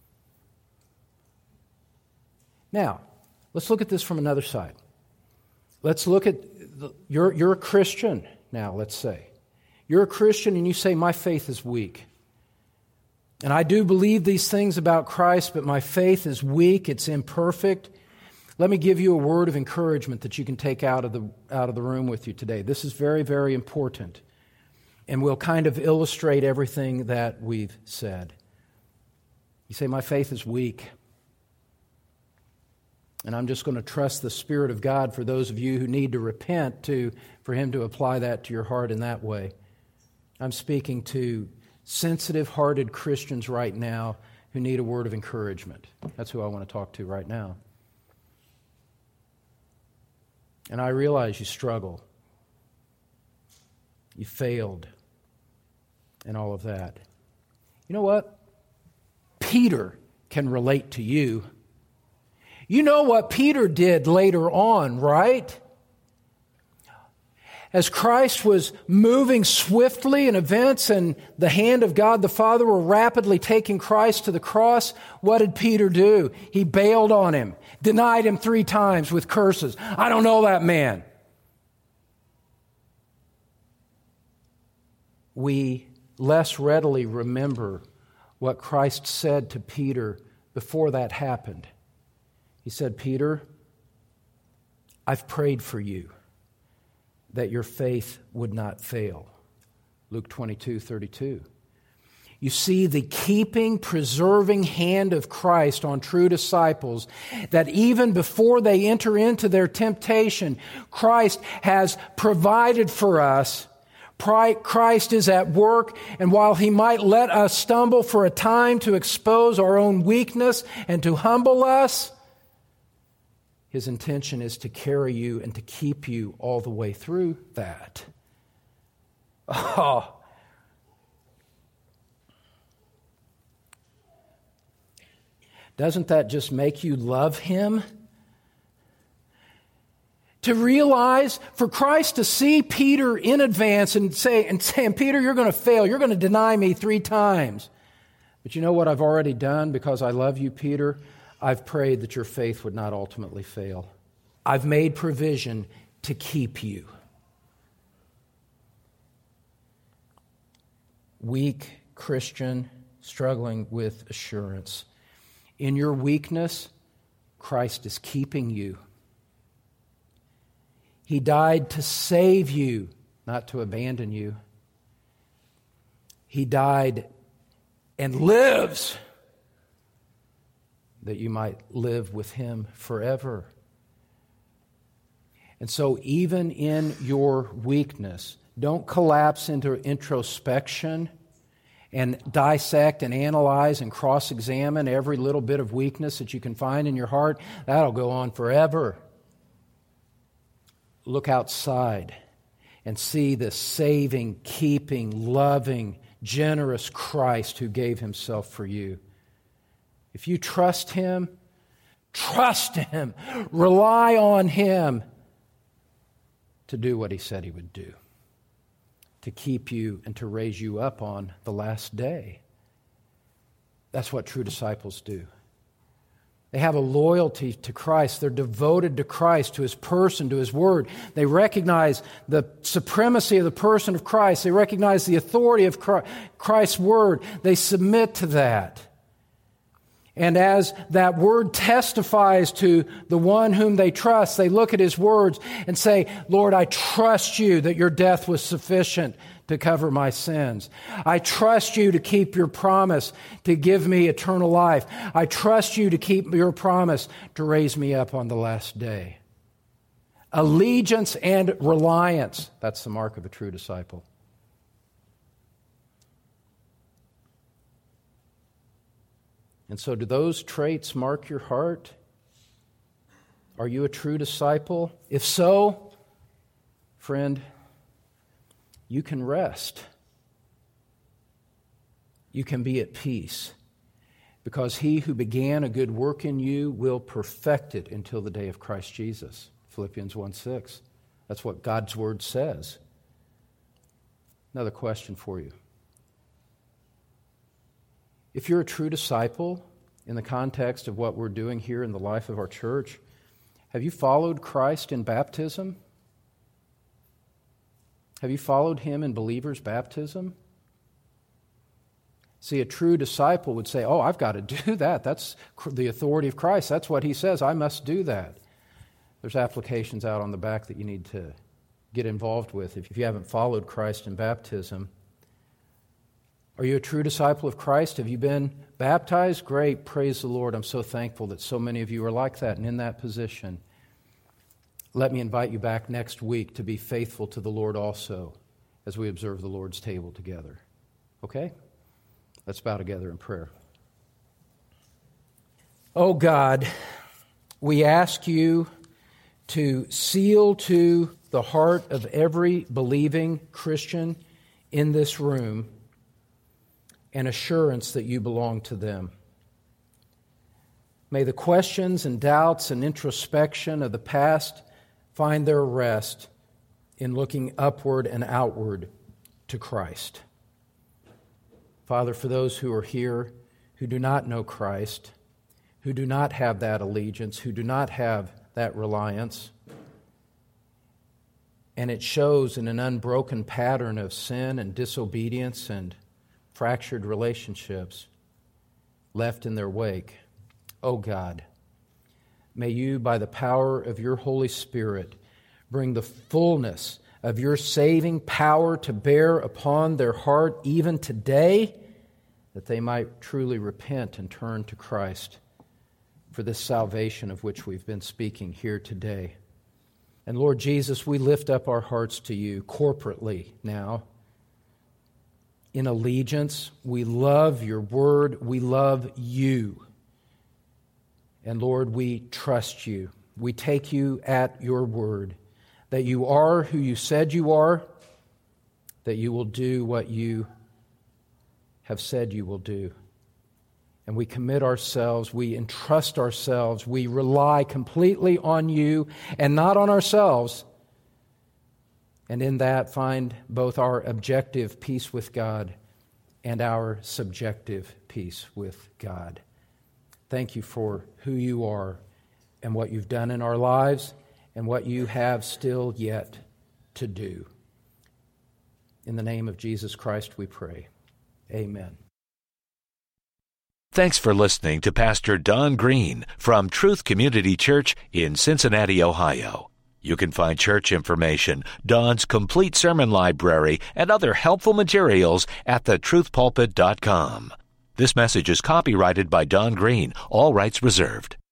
Now, let's look at this from another side. Let's look at, the, you're, you're a Christian now, let's say. You're a Christian and you say, my faith is weak. And I do believe these things about Christ, but my faith is weak, it's imperfect. Let me give you a word of encouragement that you can take out of the out of the room with you today. This is very, very important, and will kind of illustrate everything that we've said. You say, my faith is weak, and I'm just going to trust the Spirit of God for those of you who need to repent, to for Him to apply that to your heart in that way. I'm speaking to sensitive-hearted Christians right now who need a word of encouragement. That's who I want to talk to right now. And I realize you struggle. You failed. And all of that. You know what? Peter can relate to you. You know what Peter did later on, right? As Christ was moving swiftly in events and the hand of God the Father were rapidly taking Christ to the cross, what did Peter do? He bailed on Him, denied Him three times with curses. I don't know that man. We less readily remember what Christ said to Peter before that happened. He said, Peter, I've prayed for you that your faith would not fail. Luke twenty-two thirty-two. You see the keeping, preserving hand of Christ on true disciples, that even before they enter into their temptation, Christ has provided for us. Christ is at work, and while He might let us stumble for a time to expose our own weakness and to humble us, His intention is to carry you and to keep you all the way through that. Oh. Doesn't that just make you love Him? To realize, for Christ to see Peter in advance and say, and saying, Peter, you're going to fail. You're going to deny me three times. But you know what I've already done because I love you, Peter? I've prayed that your faith would not ultimately fail. I've made provision to keep you. Weak Christian struggling with assurance. In your weakness, Christ is keeping you. He died to save you, not to abandon you. He died and lives that you might live with Him forever. And so even in your weakness, don't collapse into introspection and dissect and analyze and cross-examine every little bit of weakness that you can find in your heart. That'll go on forever. Look outside and see the saving, keeping, loving, generous Christ who gave Himself for you. If you trust Him, trust Him. Rely on Him to do what He said He would do, to keep you and to raise you up on the last day. That's what true disciples do. They have a loyalty to Christ. They're devoted to Christ, to His person, to His word. They recognize the supremacy of the person of Christ. They recognize the authority of Christ's word. They submit to that. And as that word testifies to the one whom they trust, they look at His words and say, Lord, I trust You that Your death was sufficient to cover my sins. I trust You to keep Your promise to give me eternal life. I trust You to keep Your promise to raise me up on the last day. Allegiance and reliance, that's the mark of a true disciple. And so do those traits mark your heart? Are you a true disciple? If so, friend, you can rest. You can be at peace because He who began a good work in you will perfect it until the day of Christ Jesus. Philippians one six. That's what God's Word says. Another question for you. If you're a true disciple in the context of what we're doing here in the life of our church, have you followed Christ in baptism? Have you followed Him in believers' baptism? See, a true disciple would say, oh, I've got to do that. That's the authority of Christ. That's what He says. I must do that. There's applications out on the back that you need to get involved with if you haven't followed Christ in baptism. Are you a true disciple of Christ? Have you been baptized? Great. Praise the Lord. I'm so thankful that so many of you are like that and in that position. Let me invite you back next week to be faithful to the Lord also as we observe the Lord's table together. Okay? Let's bow together in prayer. Oh God, we ask you to seal to the heart of every believing Christian in this room an assurance that you belong to them. May the questions and doubts and introspection of the past find their rest in looking upward and outward to Christ. Father, for those who are here who do not know Christ, who do not have that allegiance, who do not have that reliance, and it shows in an unbroken pattern of sin and disobedience and fractured relationships left in their wake. Oh God, may you, by the power of your Holy Spirit, bring the fullness of your saving power to bear upon their heart even today, that they might truly repent and turn to Christ for this salvation of which we've been speaking here today. And Lord Jesus, we lift up our hearts to you corporately now. In allegiance, we love your word, we love you. And Lord, we trust you. We take you at your word, that you are who you said you are, that you will do what you have said you will do. And we commit ourselves, we entrust ourselves, we rely completely on you and not on ourselves. And in that find both our objective peace with God and our subjective peace with God. Thank you for who you are and what you've done in our lives and what you have still yet to do. In the name of Jesus Christ we pray. Amen. Thanks for listening to Pastor Don Green from Truth Community Church in Cincinnati, Ohio. You can find church information, Don's complete sermon library, and other helpful materials at the truth pulpit dot com. This message is copyrighted by Don Green, all rights reserved.